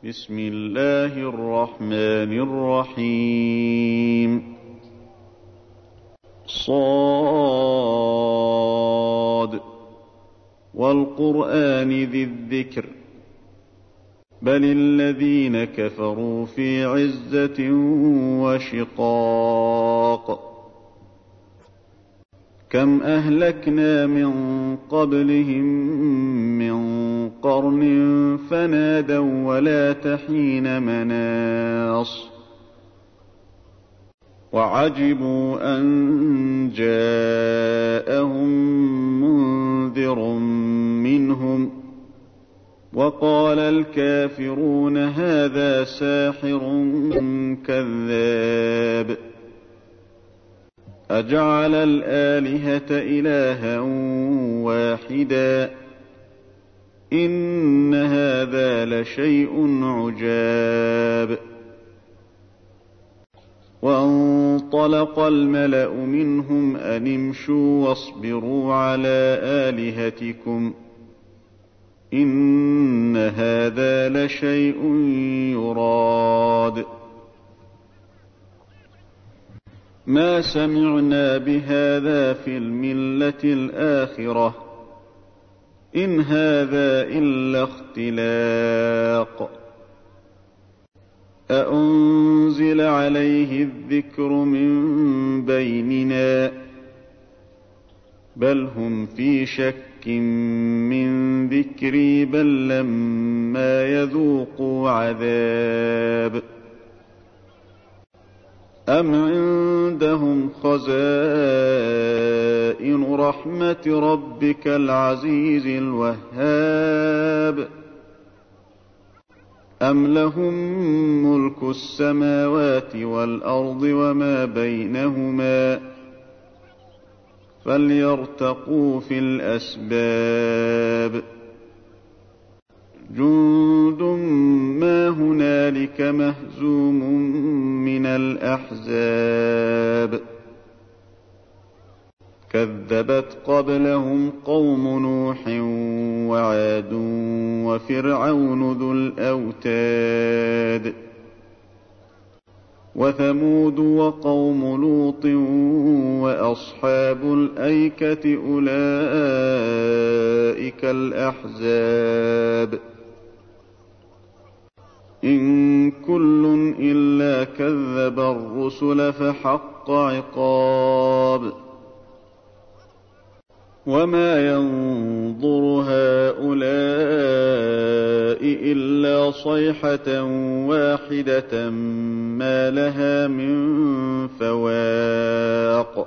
بسم الله الرحمن الرحيم صاد والقرآن ذي الذكر بل الذين كفروا في عزة وشقاق كم أهلكنا من قبلهم من قرن فنادوا ولا تحين مناص وعجبوا أن جاءهم منذر منهم وقال الكافرون هذا ساحر كذاب أجعل الآلهة إلها واحدا إن هذا لشيء عجاب وانطلق الملأ منهم أن امشوا واصبروا على آلهتكم إن هذا لشيء يراد ما سمعنا بهذا في الملة الآخرة إن هذا إلا اختلاق أأنزل عليه الذكر من بيننا بل هم في شك من ذكري بل لما يذوقوا عذاب أم عندهم خزائن رحمة ربك العزيز الوهاب أم لهم ملك السماوات والأرض وما بينهما فليرتقوا في الأسباب جند ما هنالك مهزوم من الأحزاب كذبت قبلهم قوم نوح وعاد وفرعون ذو الأوتاد وثمود وقوم لوط وأصحاب الأيكة أولئك الأحزاب إن كل إلا كذب الرسل فحق عقاب وما ينظر هؤلاء إلا صيحة واحدة ما لها من فواق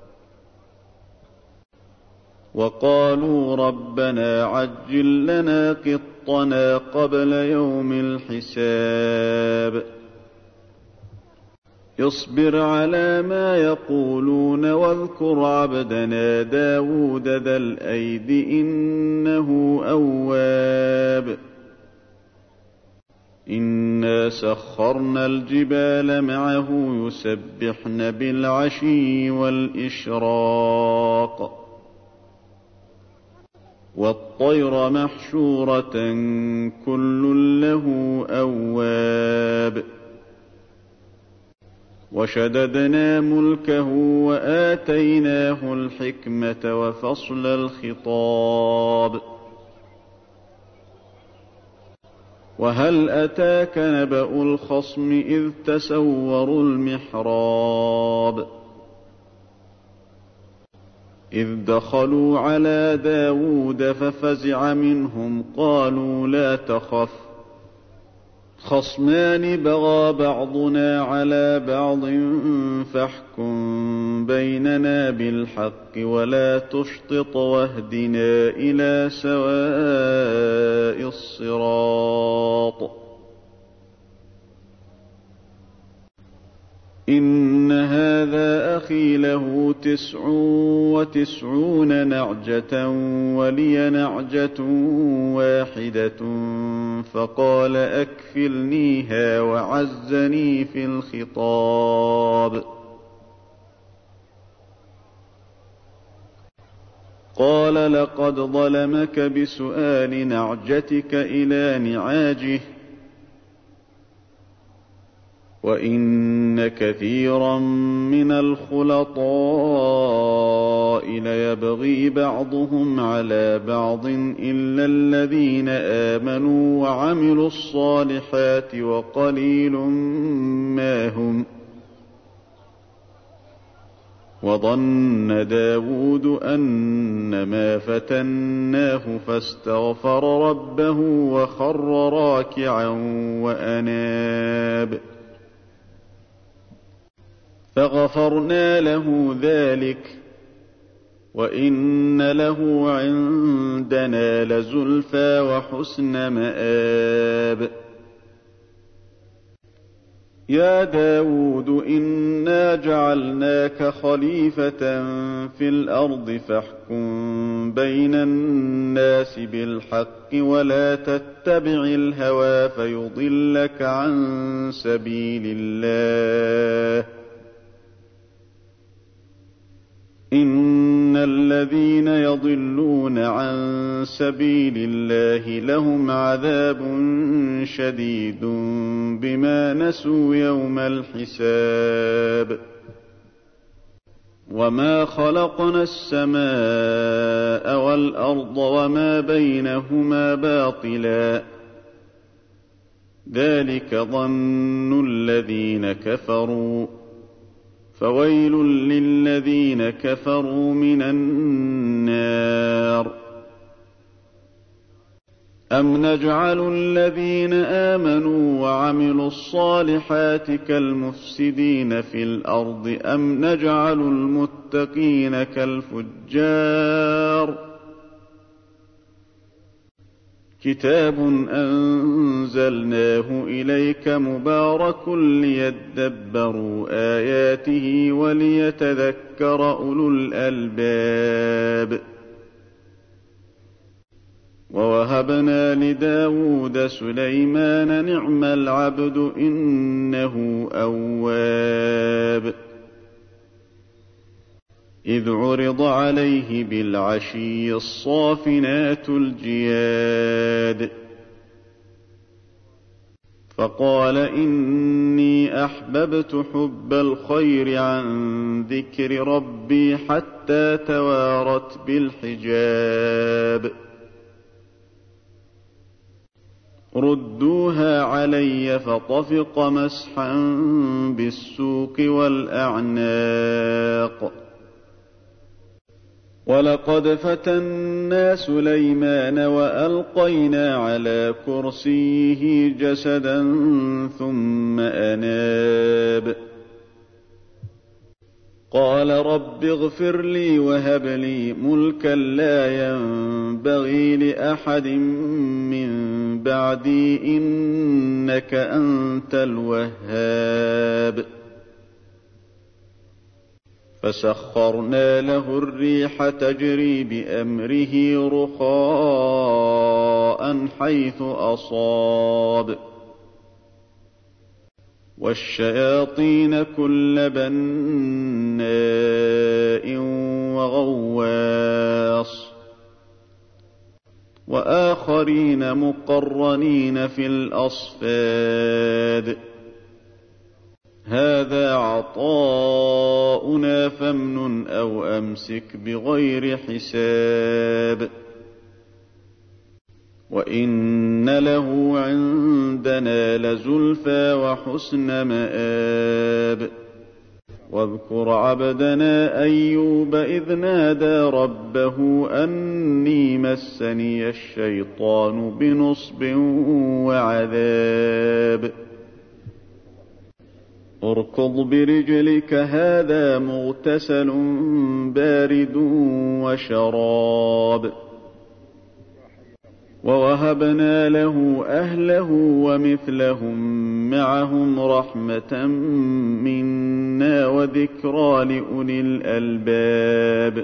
وقالوا ربنا عجل لنا قطنا قبل يوم الحساب اصبر على ما يقولون واذكر عبدنا داود ذا الأيد إنه أواب إنا سخرنا الجبال معه يسبحن بالعشي والإشراق والطير محشورة كل له أواب وشددنا ملكه وآتيناه الحكمة وفصل الخطاب وهل أتاك نبأ الخصم إذ تسوروا المحراب إذ دخلوا على داود ففزع منهم قالوا لا تخف خصمان بغى بعضنا على بعض فاحكم بيننا بالحق ولا تشطط واهدنا إلى سواء الصراط إن هذا أخي له 99 نعجة ولي نعجة واحدة فقال أكفلنيها وعزني في الخطاب قال لقد ظلمك بسؤال نعجتك إلى نعاجه وَإِنَّ كَثِيرًا مِنَ الْخُلَطَاءِ لَيَبْغِي بَعْضُهُمْ عَلَى بَعْضٍ إِلَّا الَّذِينَ آمَنُوا وَعَمِلُوا الصَّالِحَاتِ وَقَلِيلٌ مَّا هُمْ. وَظَنَّ دَاوُودُ أَنَّمَا فَتَنَّاهُ فَاسْتَغْفَرَ رَبَّهُ وَخَرَّ رَاكِعًا وَأَنَابَ فَغَفَرْنَا لَهُ ذَلِكَ وَإِنَّ لَهُ عِندَنَا لَزُلْفَىٰ وَحُسْنَ مَآبٍ. يَا دَاوُودُ إِنَّا جَعَلْنَاكَ خَلِيفَةً فِي الْأَرْضِ فَاحْكُم بَيْنَ النَّاسِ بِالْحَقِّ وَلَا تَتَّبِعِ الْهَوَىٰ فَيُضِلَّكَ عَن سَبِيلِ اللَّهِ ۚ إِنَّ الَّذِينَ يَضِلُّونَ عَن سَبِيلِ اللَّهِ لَهُمْ عَذَابٌ شَدِيدٌ بِمَا نَسُوا يَوْمَ الْحِسَابِ. وَمَا خَلَقْنَا السَّمَاءَ وَالْأَرْضَ وَمَا بَيْنَهُمَا بَاطِلًا ۚ ذَلِكَ ظَنُّ الَّذِينَ كَفَرُوا ۚ فَوَيْلٌ لِّلَّذِينَ كَفَرُوا مِنَ النَّارِ. أَمْ نَجْعَلُ الَّذِينَ آمَنُوا وَعَمِلُوا الصَّالِحَاتِ كَالْمُفْسِدِينَ فِي الْأَرْضِ أَمْ نَجْعَلُ الْمُتَّقِينَ كَالْفُجَّارِ. كِتَابٌ أَنزَلْنَاهُ إِلَيْكَ مُبَارَكٌ لِّيَدَّبَّرُوا آيَاتِهِ وَلِيَتَذَكَّرَ أُولُو الْأَلْبَابِ. وَوَهَبْنَا لِدَاوُودَ سُلَيْمَانَ نِعْمَ الْعَبْدُ إِنَّهُ أَوَّابٌ. إِذْ عُرِضَ عَلَيْهِ بِالْعَشِيِّ الصَّافِنَاتُ الْجِيَادُ فَقَالَ إِنِّي أَحْبَبْتُ حُبَّ الْخَيْرِ عَن ذِكْرِ رَبِّي حَتَّىٰ تَوَارَتْ بِالْحِجَابِ. رُدُّوهَا عَلَيَّ فَطَفِقَ مَسْحًا بِالسُّوقِ وَالْأَعْنَاقِ. وَلَقَدْ فَتَنَّا سُلَيْمَانَ وَأَلْقَيْنَا عَلَىٰ كُرْسِيِّهِ جَسَدًا ثُمَّ أَنَابَ قَالَ رَبِّ اغْفِرْ لِي وَهَبْ لِي مُلْكًا لَّا يَنبَغِي لِأَحَدٍ مِّن بَعْدِي ۖ إِنَّكَ أَنتَ الْوَهَّابُ. فَسَخَّرْنَا لَهُ الرِّيحَ تَجْرِي بِأَمْرِهِ رُخَاءً حَيْثُ أَصَابَ وَالشَّيَاطِينَ كُلَّ بَنَّاءٍ وَغَوَّاصٍ وَآخَرِينَ مُقَرَّنِينَ فِي الْأَصْفَادِ. هَٰذَا عَطَاؤُنَا فَامْنُنْ أَوْ أَمْسِكْ بِغَيْرِ حِسَابٍ. وَإِنَّ لَهُ عِندَنَا لَزُلْفَىٰ وَحُسْنَ مَآبٍ. وَاذْكُرْ عَبْدَنَا أَيُّوبَ إِذْ نَادَىٰ رَبَّهُ أَنِّي مَسَّنِيَ الشَّيْطَانُ بِنُصْبٍ وَعَذَابٍ. ارْكُضْ بِرِجْلِكَ هَٰذَا مُغْتَسَلٌ بَارِدٌ وَشَرَابٌ. وَوَهَبْنَا لَهُ أَهْلَهُ وَمِثْلَهُم مَّعَهُمْ رَحْمَةً مِّنَّا وَذِكْرَىٰ لِأُولِي الْأَلْبَابِ.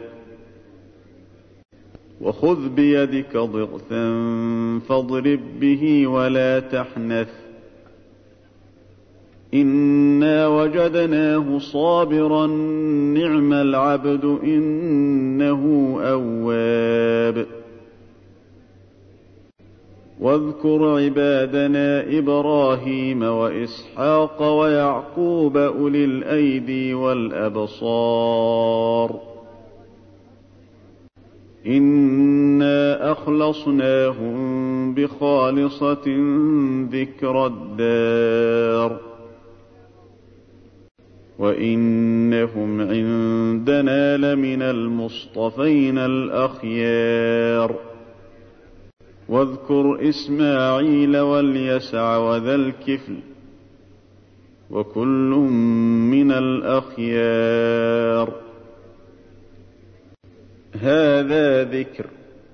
وَخُذْ بِيَدِكَ ضِغْثًا فَاضْرِب بِّهِ وَلَا تَحْنَثْ ۗ إِنَّا وَجَدْنَاهُ صَابِرًا نِّعْمَ الْعَبْدُ إِنَّهُ أَوَّابٌ. واذكر عبادنا إبراهيم وإسحاق ويعقوب أولي الأيدي والأبصار إنا أخلصناهم بخالصة ذكر الدار وإنهم عندنا لمن المصطفين الأخيار واذكر إسماعيل واليسع وذا الكفل وكل من الأخيار هذا ذكر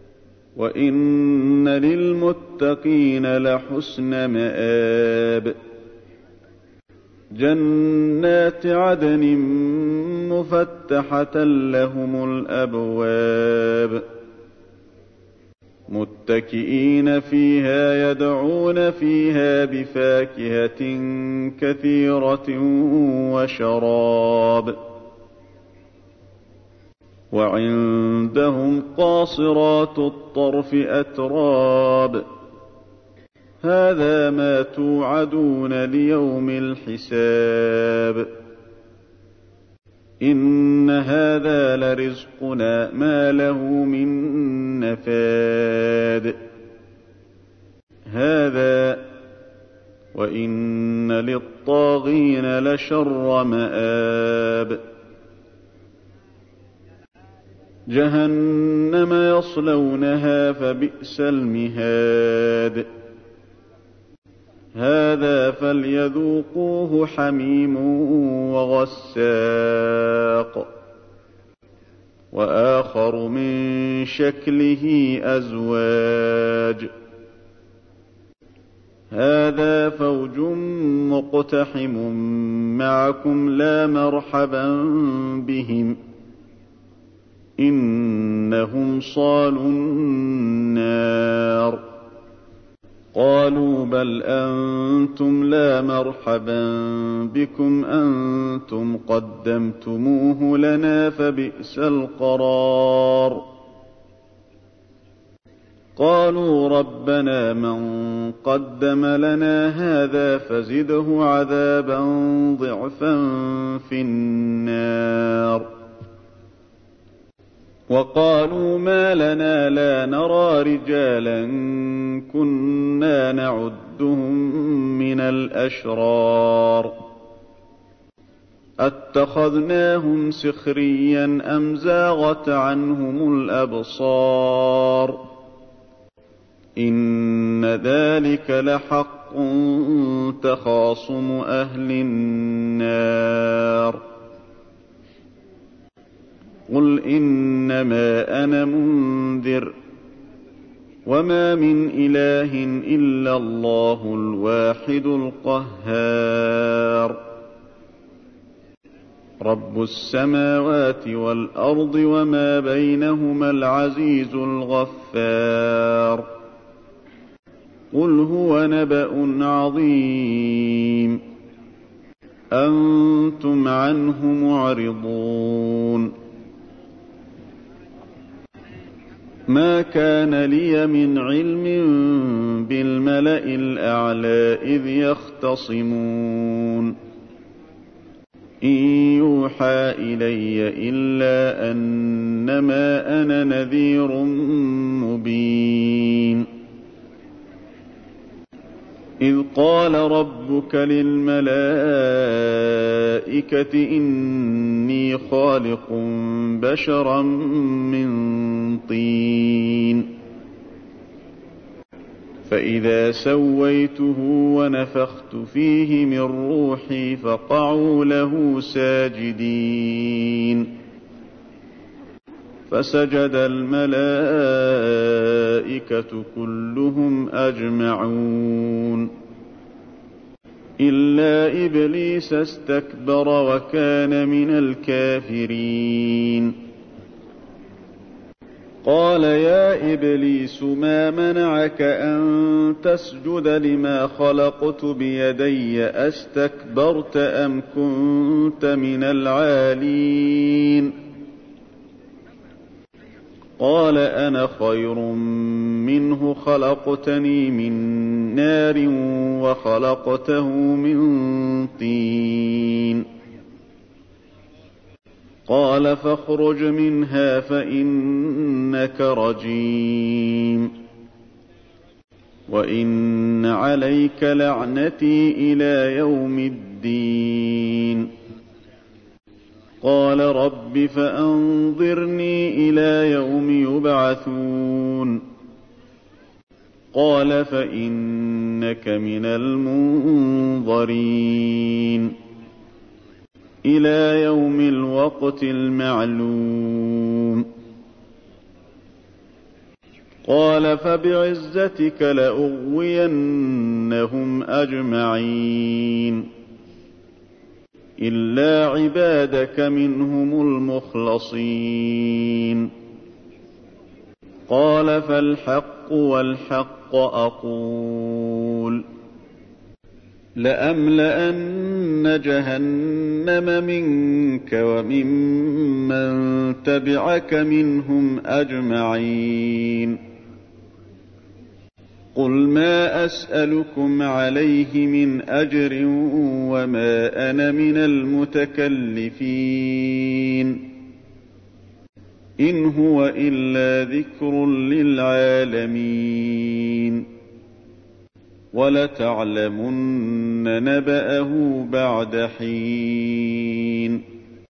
وإن للمتقين لحسن مآب جنات عدن مفتحة لهم الأبواب متكئين فيها يدعون فيها بفاكهة كثيرة وشراب وعندهم قاصرات الطرف أتراب هذا ما توعدون ليوم الحساب إن هذا لرزقنا ما له من نفاد هذا وإن للطاغين لشر مآب جهنم يصلونها فبئس المهاد هذا فليذوقوه حميم وغساق وآخر من شكله أزواج هذا فوج مقتحم معكم لا مرحبا بهم إنهم صالوا النار قالوا بل أنتم لا مرحبا بكم أنتم قدمتموه لنا فبئس القرار قالوا ربنا من قدم لنا هذا فزده عذابا ضعفا في النار وقالوا ما لنا لا نرى رجالا كنا نعدهم من الأشرار أتخذناهم سخريا أم زاغت عنهم الأبصار إن ذلك لحق تخاصم أهل النار قل إنما أنا منذر وما من إله إلا الله الواحد القهار رب السماوات والأرض وما بينهما العزيز الغفار قل هو نبأ عظيم أنتم عنه معرضون ما كان لي من علم بالملأ الأعلى إذ يختصمون إن يوحى إلي إلا أنما أنا نذير مبين إذ قال ربك للملائكة إني خالق بشرا من طين فإذا سويته ونفخت فيه من روحي فقعوا له ساجدين فسجد الملائكة كلهم أجمعون إلا إبليس استكبر وكان من الكافرين قال يا إبليس ما منعك أن تسجد لما خلقت بيدي أستكبرت أم كنت من العالين قال أنا خير منه خلقتني من نار وخلقته من طين قال فاخرج منها فإنك رجيم وإن عليك لعنتي إلى يوم الدين قال رب فأنظرني إلى يوم يبعثون قال فإنك من المنظرين إلى يوم الوقت المعلوم قال فبعزتك لأغوينهم أجمعين إلا عبادك منهم المخلصين قال فالحق والحق أقول لأملأن جهنم منك وممن تبعك منهم أجمعين قل ما أسألكم عليه من أجر وما أنا من المتكلفين إن هو إلا ذكر للعالمين ولتعلمن نبأه بعد حين